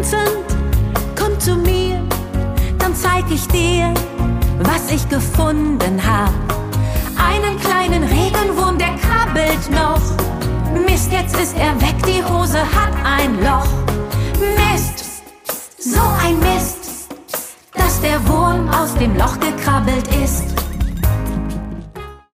sind, komm zu mir, dann zeig ich dir, was ich gefunden hab. Einen kleinen Regenwurm, der krabbelt noch. Mist, jetzt ist er weg, die Hose hat ein Loch. Mist, so ein Mist, dass der Wurm aus dem Loch gekrabbelt ist.